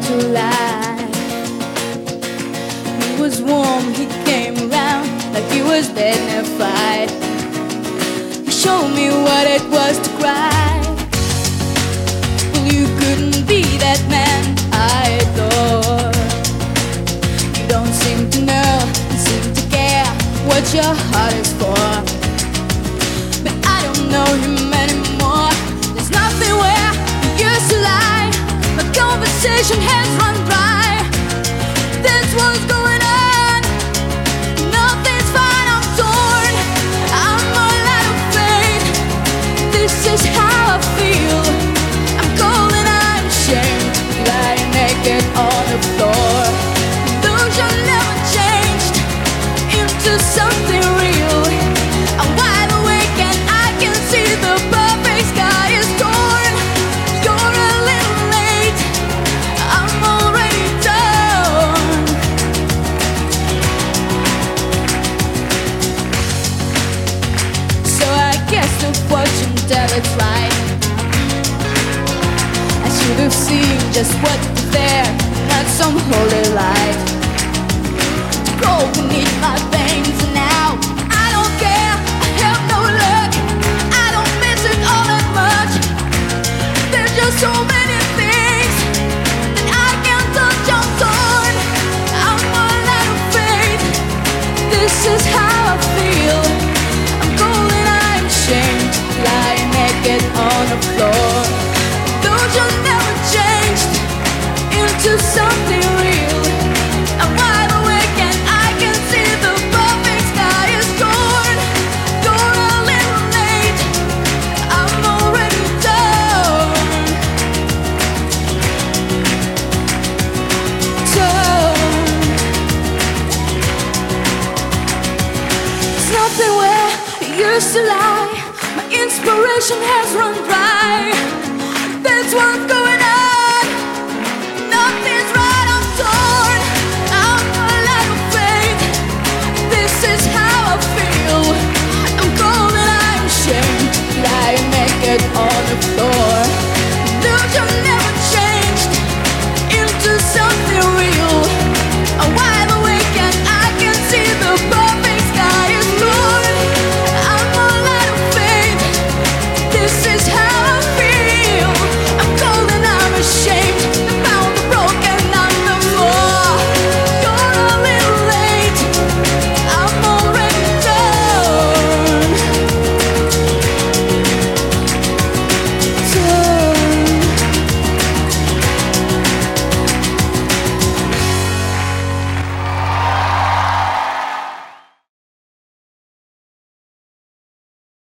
to lie. He was warm, he came around like he was dignified. He showed me what it was to cry. Well, you couldn't be that man I adore. You don't seem to know, you seem to care what your heart is for. But I don't know him anymore. There's nothing where he used to lie. My conversation has run dry. That's what's going on. Nothing's fine, I'm torn. I'm all out of faith. This is how I feel. I'm cold and I'm ashamed, lying naked on the floor. Illusion never changed into something real. I'm wide awake and I can see the perfect sky is torn. You're a little late, I'm already done. So I guess the fortune teller's right. I should have seen just what was there, not some holy light. Gold beneath my veins and now I don't care, I have no luck. I don't miss it all that much. There's just so many things that I can't touch, I'm torn. I'm all out of faith. This is how I feel. I'm cold and I'm ashamed, lying naked on the floor. Those you never changed into something real. I'm wide awake and I can see the perfect sky is torn. You're a little late, I'm already done. There's nothing where it used to lie. My inspiration has run dry.